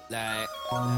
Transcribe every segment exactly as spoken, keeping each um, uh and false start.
Like,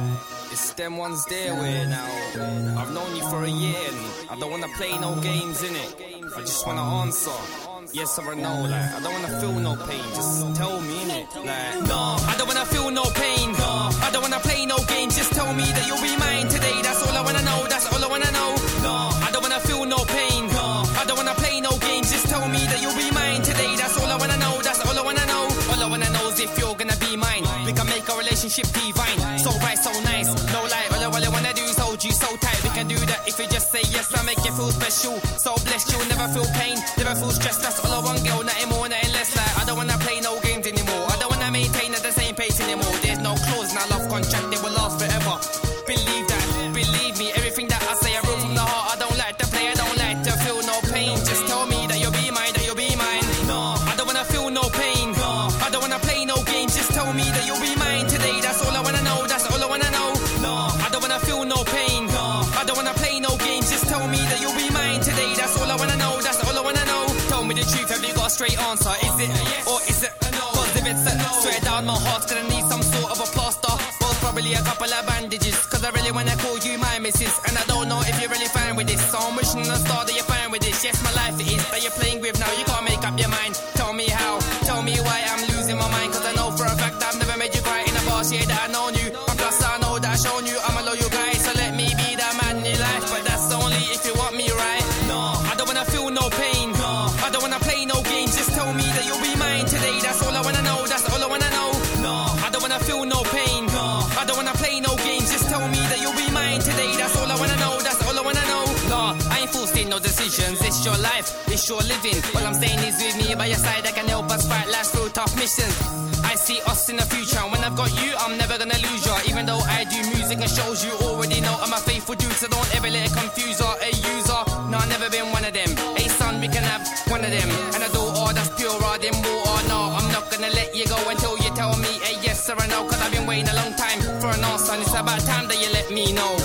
it's them ones there where now I've known you for a year and I don't wanna play no games, innit? I just wanna answer yes or no. Like, I don't wanna feel no pain, just tell me, innit? Like, no, I don't wanna feel no pain, no, I don't wanna play no games, just tell me that you'll be mine today. That's all I wanna know, that's all I wanna know. No, I don't wanna feel no pain, no, I don't wanna play no games, just tell me that you'll be mine today. That's all I wanna know, that's all I wanna know. All I wanna know is if you're gonna be mine, we can make a relationship divine. So right, so nice, no lie. All I, all I wanna do is hold you so tight. We can do that if you just say yes. I make you feel special, so blessed. You'll never feel pain, never feel stressed. That's all I want, girl, nothing more, nothing less. Like, I don't wanna play no games anymore, I don't wanna maintain at the same pace anymore. There's no clause in our love contract, it will last forever. Believe that, believe me, everything that I say I wrote from the heart. I don't like to play, I don't like to feel no pain. Just tell me that you'll be mine, that you'll be mine. No, I don't wanna feel no pain, no, I don't wanna play no games. Just tell me that you'll be mine today. That's all I wanna know, that's all I wanna know. No, I don't wanna feel no pain, no, I don't wanna play no games. Just tell me that you'll be mine today. That's all I wanna know, that's all I wanna know. Tell me the truth, have you got a straight answer? Is it yes or is it no? Cause if it's a no, swear down my heart's gonna need some sort of a plaster. Well, probably a couple of bandages, cause I really wanna call you my missus. And I don't know if you're really fine with this, so I'm wishing on the star that you're fine with this. Yes, my life it is that you're playing with now. You can't make up your mind, tell me how, tell me why I'm losing my mind. Cause I know for a fact I've never made you cry in a past year that I've known you. And plus I know that I've shown you I'm a loyal guy. So let me be that man in your life, but that's only if you want me right. No, I don't wanna feel no pain, no, I don't wanna play no games. Just tell me that you'll be mine today. That's all I wanna know, that's all I wanna know. No, I don't wanna feel no pain, no, I don't wanna play no games. Just tell me that you'll be mine today. That's all I wanna know, that's all I wanna know. No, I ain't forcing no decisions, it's your life, it's your living. All I'm saying is with me by your side, I can help us fight life's real tough missions. I see us in the future, and when I've got you, I'm never gonna lose you. Even though I do music and shows, you already know I'm a faithful dude, so don't ever let it confuse her. A user, no, I've never been one of them. A son, we can have one of them. And a daughter that's purer than water. No, I'm not gonna let you go until you tell me a yes or a no. Cause I've been waiting a long time for an answer, and it's about time that you let me know.